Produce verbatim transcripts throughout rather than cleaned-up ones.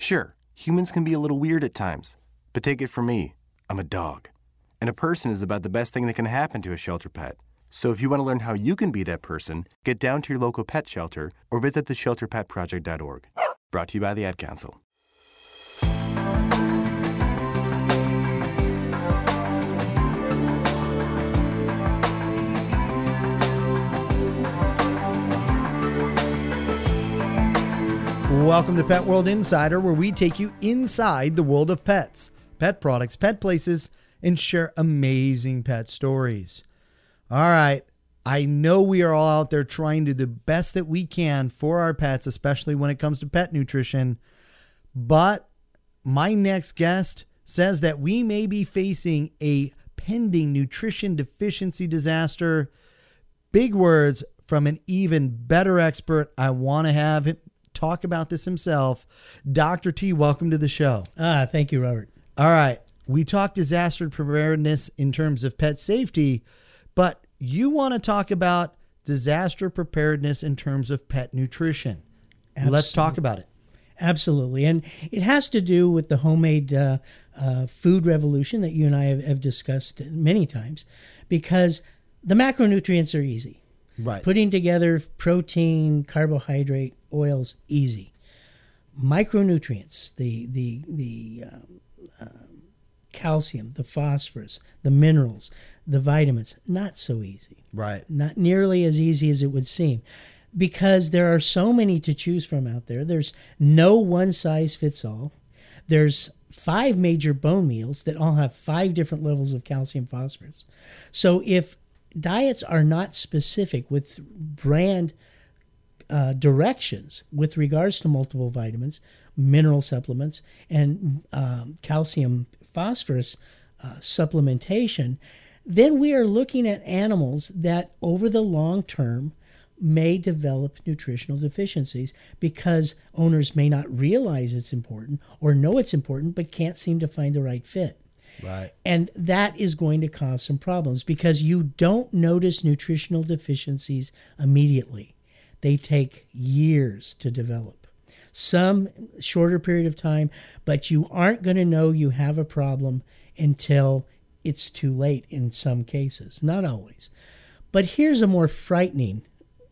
Sure, humans can be a little weird at times, but take it from me, I'm a dog. And a person is about the best thing that can happen to a shelter pet. So if you want to learn how you can be that person, get down to your local pet shelter or visit the shelter pet project dot org. Brought to you by the Ad Council. Welcome to Pet World Insider, where we take you inside the world of pets, pet products, pet places, and share amazing pet stories. All right, I know we are all out there trying to do the best that we can for our pets, especially when it comes to pet nutrition. But my next guest says that we may be facing a pending nutrition deficiency disaster. Big words from an even better expert. I want to have him talk about this himself. Doctor T, welcome to the show. Ah, thank you, Robert. All right. We talked disaster preparedness in terms of pet safety, but you want to talk about disaster preparedness in terms of pet nutrition. Absolutely. Let's talk about it. Absolutely. And it has to do with the homemade uh, uh, food revolution that you and I have, have discussed many times, because the macronutrients are easy. Right. Putting together protein, carbohydrate, oils, easy. Micronutrients, the the the um, um, calcium, the phosphorus, the minerals, the vitamins, not so easy. Right. Not nearly as easy as it would seem, because there are so many to choose from out there. There's no one size fits all. There's five major bone meals that all have five different levels of calcium, phosphorus. So if diets are not specific with brand uh, directions with regards to multiple vitamins, mineral supplements, and um, calcium phosphorus uh, supplementation, then we are looking at animals that over the long term may develop nutritional deficiencies because owners may not realize it's important or know it's important but can't seem to find the right fit. Right. And that is going to cause some problems because you don't notice nutritional deficiencies immediately. They take years to develop. Some shorter period of time, but you aren't going to know you have a problem until it's too late in some cases. Not always. But here's a more frightening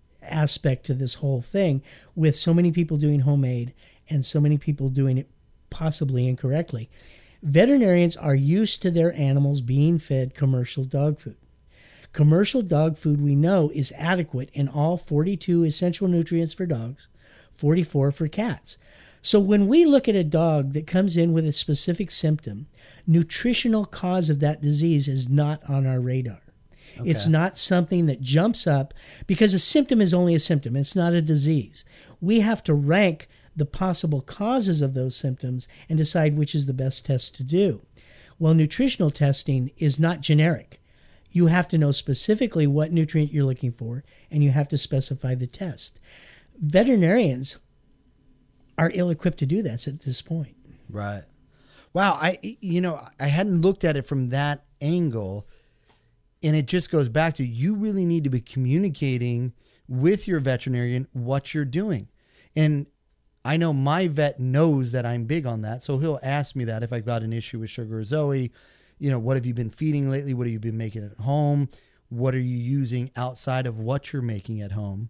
aspect to this whole thing with so many people doing homemade and so many people doing it possibly incorrectly. Veterinarians are used to their animals being fed commercial dog food. Commercial dog food, we know, is adequate in all forty-two essential nutrients for dogs, forty-four for cats. So when we look at a dog that comes in with a specific symptom, nutritional cause of that disease is not on our radar. Okay. It's not something that jumps up because a symptom is only a symptom. It's not a disease. We have to rank the possible causes of those symptoms and decide which is the best test to do. Well, nutritional testing is not generic. You have to know specifically what nutrient you're looking for, and you have to specify the test. Veterinarians are ill-equipped to do that at this point. Right. Wow. I, you know, I hadn't looked at it from that angle, and it just goes back to you really need to be communicating with your veterinarian what you're doing. And I know my vet knows that I'm big on that, so he'll ask me that if I've got an issue with Sugar or Zoe. You know, what have you been feeding lately? What have you been making at home? What are you using outside of what you're making at home?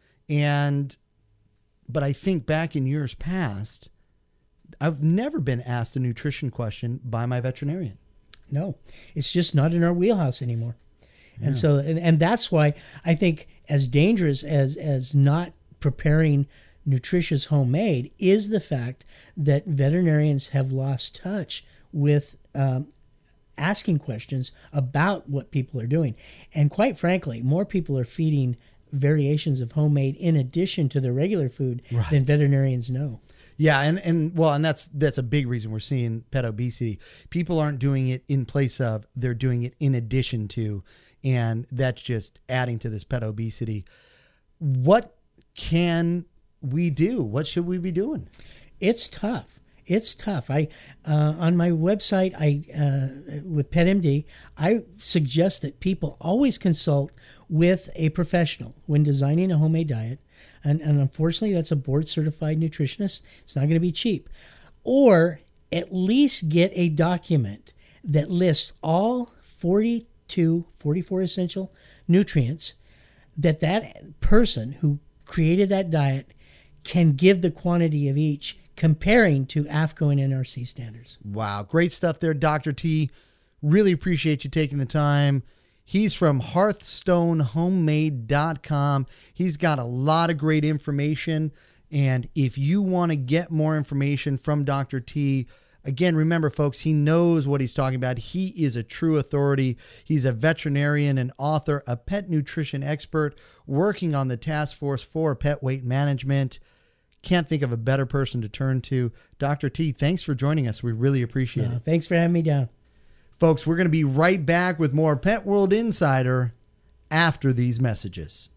And, but I think back in years past, I've never been asked a nutrition question by my veterinarian. No, it's just not in our wheelhouse anymore. Yeah. And so, and, and that's why I think as dangerous as, as not preparing nutritious homemade is the fact that veterinarians have lost touch with um, asking questions about what people are doing. And quite frankly, more people are feeding variations of homemade in addition to the regular food right. than veterinarians know. Yeah, and, and well, and that's that's a big reason we're seeing pet obesity. People aren't doing it in place of, they're doing it in addition to, and that's just adding to this pet obesity. What can we do? What should we be doing? It's tough. It's tough. I uh, on my website, I uh, with PetMD, I suggest that people always consult with a professional when designing a homemade diet. And, and unfortunately, that's a board-certified nutritionist. It's not going to be cheap. or at least get a document that lists all forty-two, forty-four essential nutrients that that person who created that diet can give the quantity of each, comparing to A F C O and N R C standards. Wow, great stuff there, Doctor T. Really appreciate you taking the time. He's from hearthstone homemade dot com. He's got a lot of great information. And if you want to get more information from Doctor T, again, remember, folks, he knows what he's talking about. He is a true authority. He's a veterinarian and author, a pet nutrition expert working on the task force for pet weight management. Can't think of a better person to turn to. Doctor T, thanks for joining us. We really appreciate Uh, it. thanks for having me down. Folks, we're going to be right back with more Pet World Insider after these messages.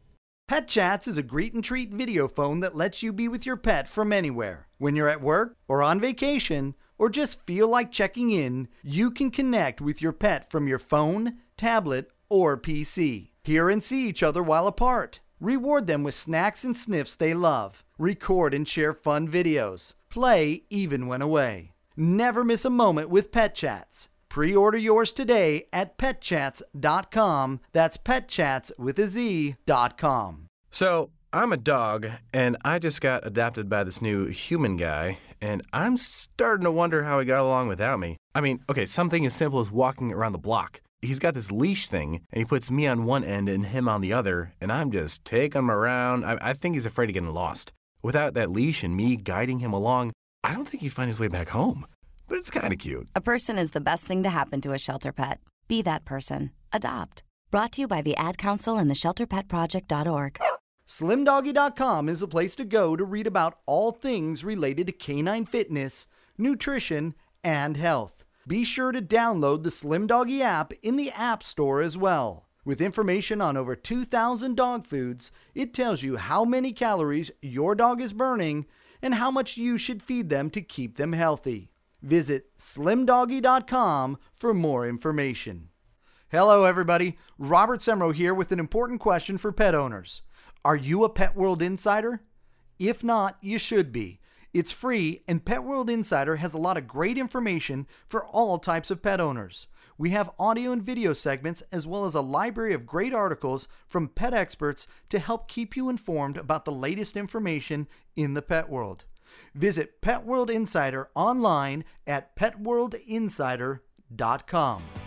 Pet Chats is a greet and treat video phone that lets you be with your pet from anywhere. When you're at work or on vacation or just feel like checking in, you can connect with your pet from your phone, tablet, or P C. Hear and see each other while apart. Reward them with snacks and sniffs they love. Record and share fun videos. Play even when away. Never miss a moment with Pet Chats. Pre-order yours today at pet chats dot com. That's petchats with a Z dot com. So, I'm a dog, and I just got adopted by this new human guy, and I'm starting to wonder how he got along without me. I mean, okay, something as simple as walking around the block. He's got this leash thing, and he puts me on one end and him on the other, and I'm just taking him around. I, I think he's afraid of getting lost. Without that leash and me guiding him along, I don't think he'd find his way back home. But it's kind of cute. A person is the best thing to happen to a shelter pet. Be that person. Adopt. Brought to you by the Ad Council and the shelter pet project dot org. slim doggy dot com is the place to go to read about all things related to canine fitness, nutrition, and health. Be sure to download the Slim Doggy app in the App Store as well. With information on over two thousand dog foods, it tells you how many calories your dog is burning and how much you should feed them to keep them healthy. Visit slim doggy dot com for more information. Hello, everybody. Robert Semro here with an important question for pet owners. Are you a Pet World Insider? If not, you should be. It's free, and Pet World Insider has a lot of great information for all types of pet owners. We have audio and video segments, as well as a library of great articles from pet experts to help keep you informed about the latest information in the pet world. Visit Pet World Insider online at pet world insider dot com.